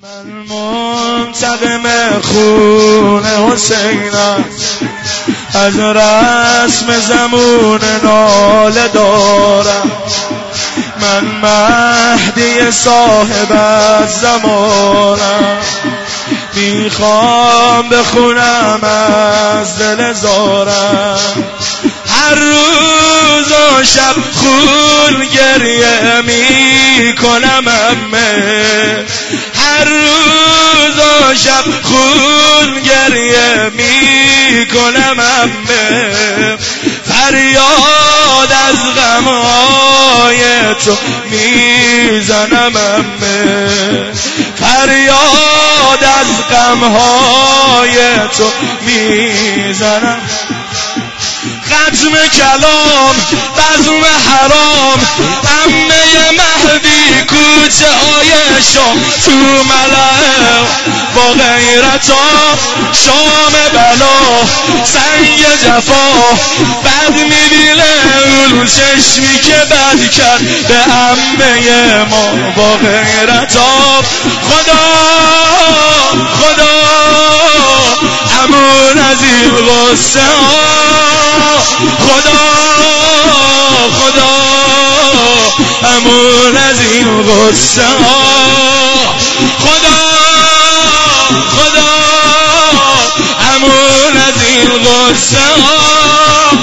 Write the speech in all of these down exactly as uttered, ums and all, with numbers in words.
من منتقم خون حسینم، از رسم زمون ناله دارم. من مهدی صاحب از زمانم، میخوام بخونم از دل زارم. هر روز و شب خون گریه میکنم امه، هر روز و شب خون گریه میکنم امه. فریاد از غمهای تو میزنم امه، فریاد از غمهای تو میزنم. ختم کلام بزم حرام، عمه مهدی کوچه های شام، تو ملعب با غیرتا شام بلا سنگ جفا. بد میبینه اون چشمی که بد کرد به عمه ما با غیرتا. خدا خدا امون از این غصه ها، خدا خدا امون از این غصه ها، خدا خدا امون از این غصه ها.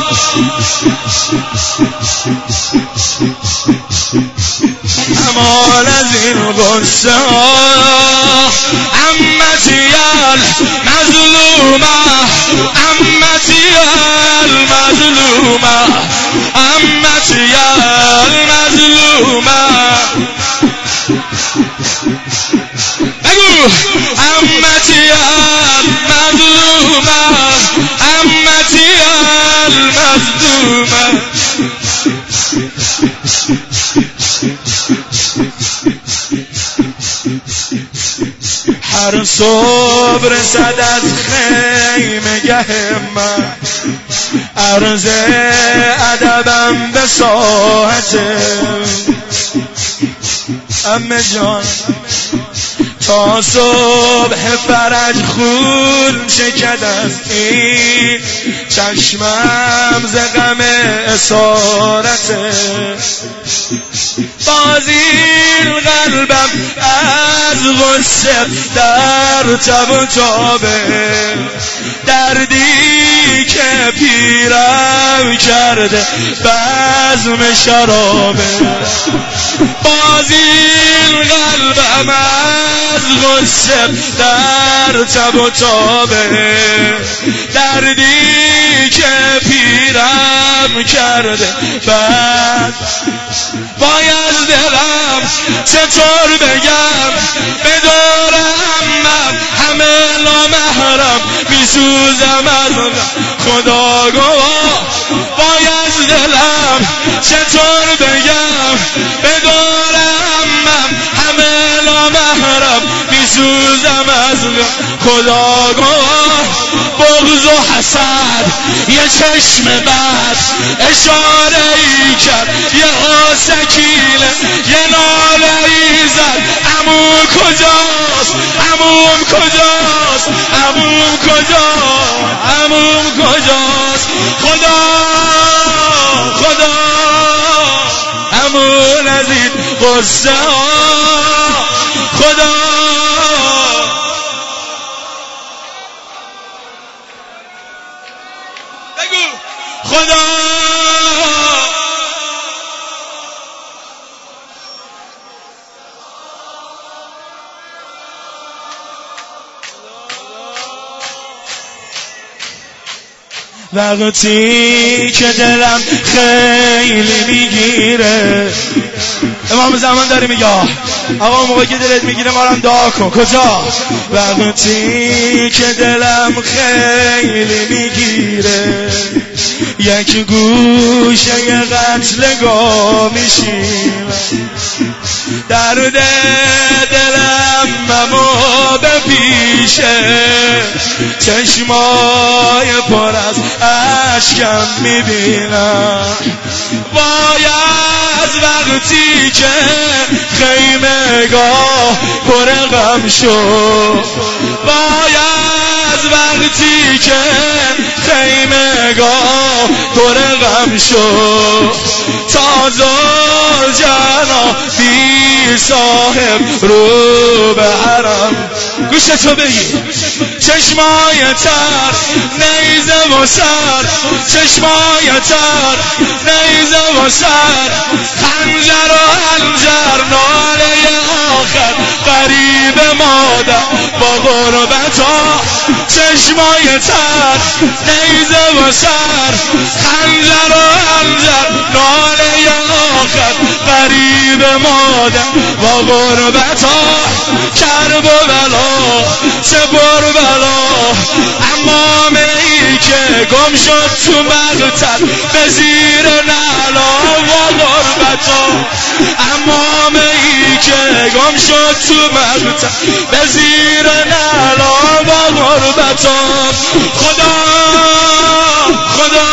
امان از این غصه ها. عمتی المظلومه، عمتی المظلومه، عمتی المظلومه. بگو عمتی المظلومه، عمتی المظلومه. هر صبح رسد از خیمه گه من، عرض ادبم به ساحته. عمه جان تا صبح فرج خون شکد از این چشمم ز غم اسارته. بازین قلبم از غصه در تب و تابه، دردی که پیرم کرده بزم شرابه. بازین قلبم از غصه در تب و تابه، دردی که پیرم کرده بزم. باید دلم چطور بگم به دورم، من همه نامحرم میسوزم از خدا گواه. باید دلم چطور بگم به دورم، من همه نامحرم میسوزم از خدا گواه. بغض و حسد یه چشم بد اشاره ای کرد، یه سکینه یه ناله ای زد. عموم کجاست، عموم کجاست، عموم کجاست، عموم کجاست. خدا خدا امون از این غصه ها، خدا بگو خدا وقتی که دلم خیلی میگیره. امام زمان داره میگه آقا موقعی که دلت میگیره ما رو هم دعا کن. کجا؟ وقتی که دلم خیلی میگیره، یک گوشه قتلگاه میشیم. درد دلم ممو بپیشه، چشمای پر از اشکم میبینم. باید از وقتی که خیمگاه پر غم شد، وای از وقتی که خیمگاه پر غم شد، تا زلجنا بی صاحب رو به حرم. گوشتو بگی چشمای تر نیزه و سر، چشمای تر نیزه و سر، خنجر و حنجر ناله آخر قریب مادر با غربتا. چشمای تر نیزه و سر، خنجر و حنجر ناله آخر قریب مادر با غربتا. کرب و بلا چه بر بلا، امام ای که گم شد تو مقتل به زیر نعلا و غربتا. امام ای که گم شد تو مقتل به زیر نعلا و غربتا. خدا خدا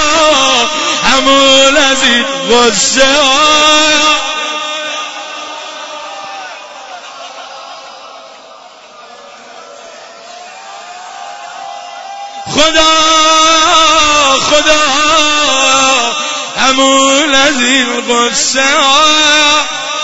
همون از این غصه ها. خدا خدا همون از این غصه ها،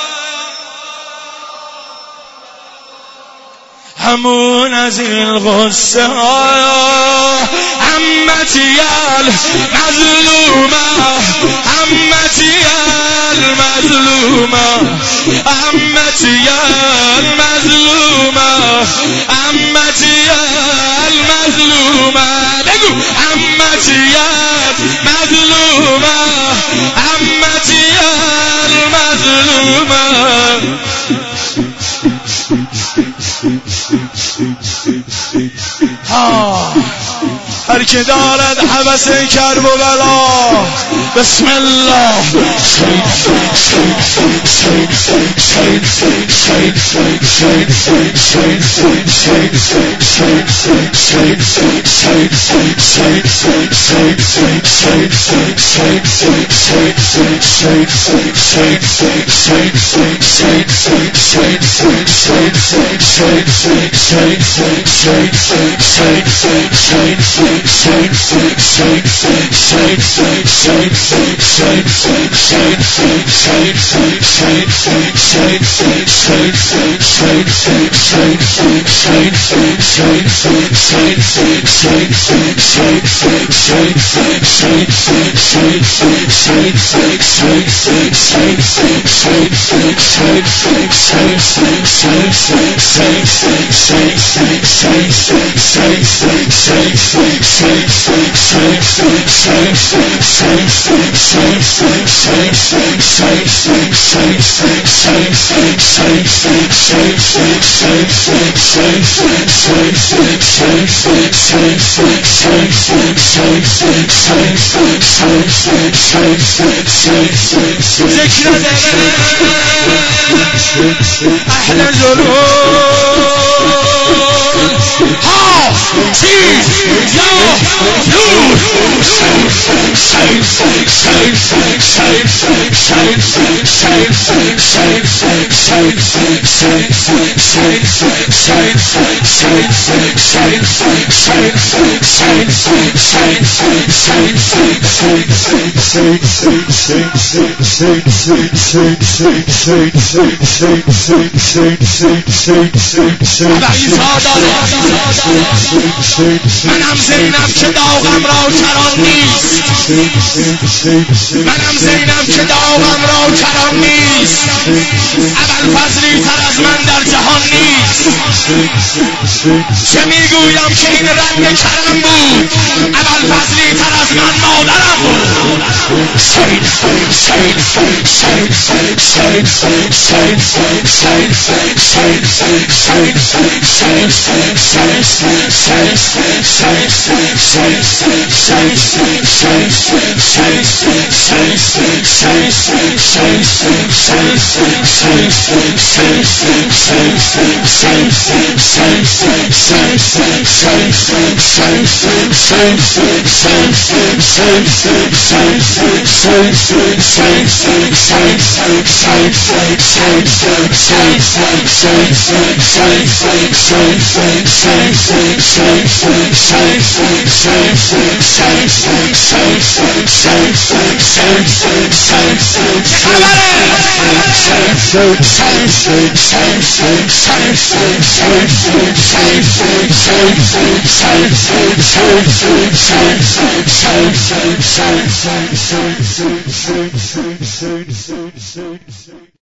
همون از این غصه ها. همتی المظلومه، همتی المظلومه، همتی المظلومه، همتی المظلومه. بگو همتی المظلومه، همتی المظلومه. ها هر که دارد حبس کرب و بلا، بسم الله. احلى جلول ها سيد يا نور منم زینب که داغم را کران نیست، منم زینب که داغم را کران نیست، ابوالفضلی تر از من در جهان نیست. چه میگویم که این رنگ کرم بود، ابوالفضلی تر از من مادرم بود. Shake, shake, shake, shake, shake, shake, shake, shake.